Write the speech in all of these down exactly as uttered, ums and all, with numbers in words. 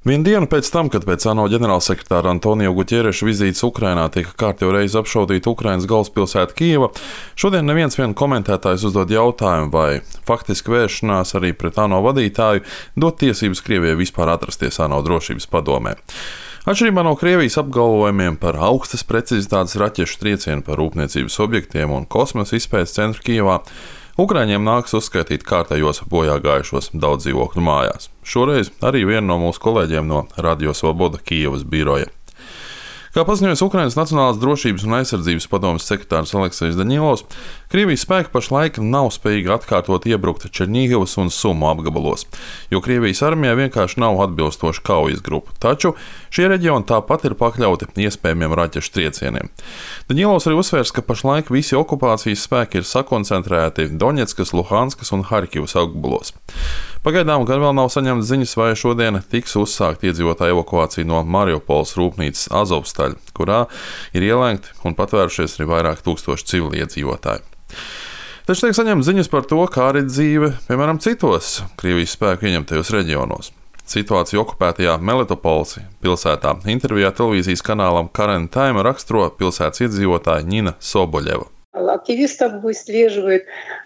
Vienu dienu pēc tam, kad pēc ANO ģenerālsekretāra Antonio Guķereša vizītes Ukrainā tika kārtējo reizi apšaudīta Ukrainas galvaspilsēta Kijeva, šodien neviens vien komentētājs uzdod jautājumu, vai faktiski vēršanās arī pret ANO vadītāju dot tiesības Krievijai vispār atrasties ANO drošības padomē. Atšķirībā no Krievijas apgalvojumiem par augstas precizitātes raķešu triecienu par rūpniecības objektiem un kosmosa izpētes centru Kijevā, Ukraiņiem nāks uzskaitīt kārtējos bojā gājušos daudz dzīvokļu mājās. Šoreiz arī viena no mūsu kolēģiem no Radio Svoboda Kijevas biroja. Kā paziņoja Ukrainas Nacionālās drošības un aizsardzības padomes sekretārs Aleksejs Daņilovs, Krievijas spēki pašlaik nav spējīgi atkārtot iebrukt Černīgavas un Sumu apgabalos, jo Krievijas armijai vienkārši nav atbilstoša kaujas grupa. Taču šie reģioni tāpat ir pakļauti iespējamiem raķešu triecieniem. Daņilovs arī uzsvērs, ka pašlaik visi okupācijas spēki ir sakoncentrēti Doņetskas, Luhanskas un Harkivas apgabalos. Pagaidām gan vēl nav saņemts ziņas, vai šodien tiks uzsākt iedzīvotāju evakuācija no Mariupoles rūpnīcas Azovstaļa, kurā ir ielēgti un patvērušies arī vairāk tūkstoši civiliedzīvotāji. Taču tiek saņemts ziņas par to, kā arī dzīve, piemēram, citos Krievijas spēku ieņemtajos reģionos. Situāciju okupētajā Melitopoles pilsētā intervijā televīzijas kanālam Karen Time raksturo pilsētas iedzīvotāja Nina Soboļeva. Aktivistов выслеживают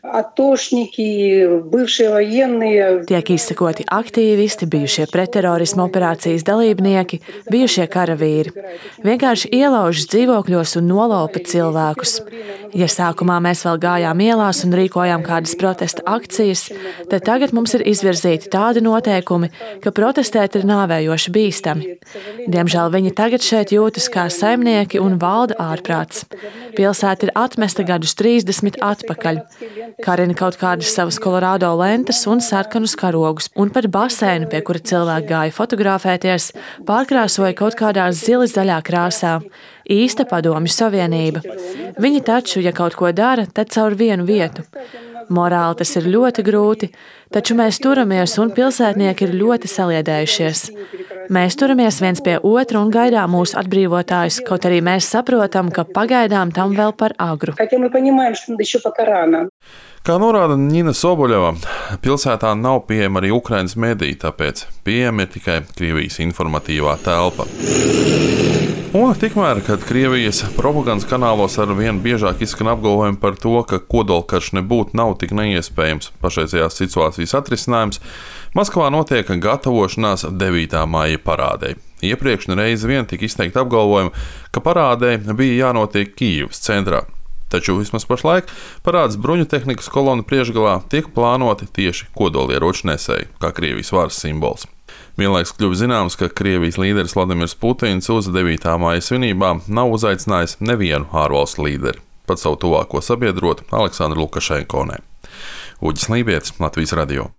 атошники, бывшие военные. Tiek izsekoti aktīvisti, bijušie pretterorisma operācijas dalībnieki, bijušie karavīri. Vienkārši ielaužas dzīvokļos un nolopa cilvēkus. Ja sākumā mēs vēl gājām ielās un rīkojām kādas protesta akcijas, tad tagad mums ir izvirzīti tādi noteikumi, ka protestēt ir nāvējoši bīstami. Diemžēl viņi tagad šeit jūtas kā saimnieki un valda ārprāts. Pilsēta ir atmesta gadus trīsdesmit atpakaļ. Karina kaut kādas savas Kolorādo lentas un sarkanus karogus, un pat baseinu, pie kura cilvēki gāja fotografēties, pārkrāsoja kaut kādā zili-zaļā krāsā. Īsta padomju savienība. Viņi taču, ja kaut ko dara, tad caur vienu vietu. Morāli tas ir ļoti grūti, taču mēs turamies un pilsētnieki ir ļoti saliedējušies. Mēs turamies viens pie otra un gaidām mūsu atbrīvotājus, kaut arī mēs saprotam, ka pagaidām tam vēl par agru. Kā norāda Nina Soboļeva, pilsētā nav pieejama arī Ukrainas mediji, tāpēc pieejama ir tikai Krievijas informatīvā telpa. Un tikmēr, kad Krievijas propagandas kanālos ar vien biežāk izskan apgalvojumi par to, ka kodolkarš nebūtu nav tik neiespējams pašreizējās situācijas atrisinājums, Maskavā notiek gatavošanās devītā maija parādei. Iepriekš reizi vien tika izteikti apgalvojumi, ka parādei bija jānotiek Kijevas centrā. Taču vismaz pašlaik parādes bruņu tehnikas kolonu priekšgalā tiek plānoti tieši kodolieroču nesēji, kā Krievijas varas simbols. Vienlaikus kļuva zināms, ka Krievijas līderis Vladimirs Putins uz devītā maija svinībām nav uzaicinājis nevienu ārvalstu līderi, pat savu tuvāko sabiedrotu Aleksandru Lukašenko. Uģis Lībietis, Latvijas radio.